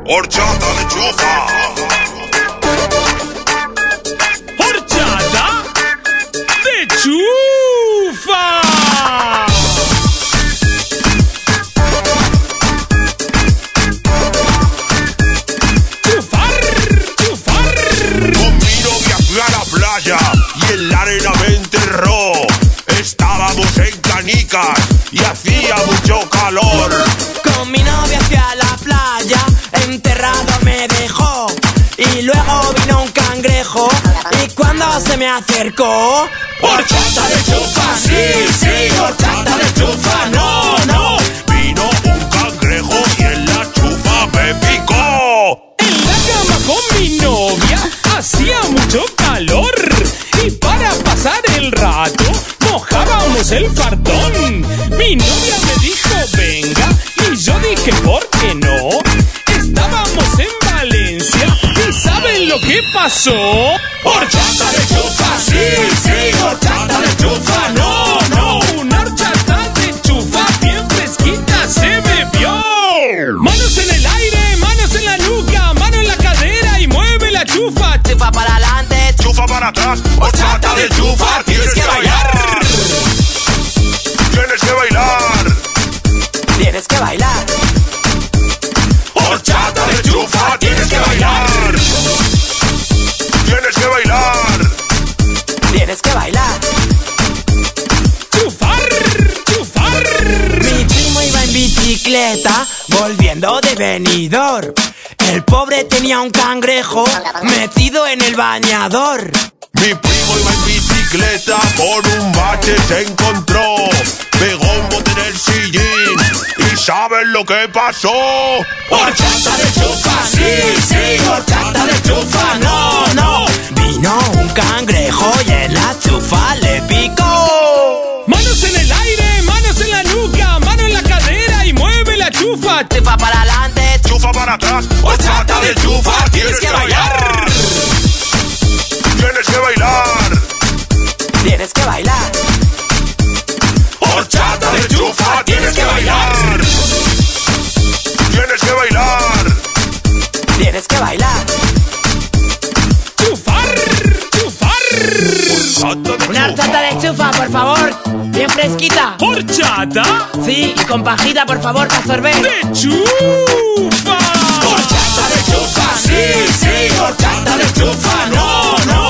Horchata de chufa. Horchata de chufa. Chufar, chufar. Con mi novia fui a la playa y en la arena me enterró. Estábamos en canicas y hacía mucho calor. Con mi novia fui a la playa, enterrado me dejó. Y luego vino un cangrejo y cuando se me acercó, Horchata de chufa, sí, sí, horchata de chufa, no, no. Vino un cangrejo y en la chufa me picó. En la cama con mi novia hacía mucho calor y para pasar el rato mojábamos el fartón. Mi novia me dijo venga y yo dije ¿por qué no? Estábamos en Valencia y ¿saben lo que pasó? Horchata de chufa, sí, sí, horchata de chufa, no, no. Una horchata de chufa bien fresquita se bebió. Manos en el aire, manos en la nuca, mano en la cadera y mueve la chufa. chufa para adelante, Chufa para atrás, horchata de chufa, tienes que bailar. Tienes que bailar. tienes que bailar. Horchata de chufa, tienes que bailar. Tienes que bailar. Tienes que bailar. Chufar, chufar. Mi primo iba en bicicleta, volviendo de Benidorm. El pobre tenía un cangrejo metido en el bañador. Mi primo iba en bicicleta, por un bache se encontró. Pegó un bote en el sillín y ¿saben lo que pasó? Horchata de chufa, sí, sí, horchata de chufa, no, no. Vino un cangrejo y en la chufa le picó. Manos en el aire, manos en la nuca, mano en la cadera y mueve la chufa. Chufa para adelante, Chufa para atrás, horchata de chufa, tienes que bailar. Tienes que bailar. tienes que bailar. Horchata de chufa, tienes que bailar. Tienes que bailar. Tienes que bailar. Chufar, chufar. Horchata de Una horchata de chufa, por favor. Bien fresquita. Horchata Sí, y con pajita, por favor, para sorber. de chufa. Horchata de chufa, sí, sí, horchata de chufa, no, no.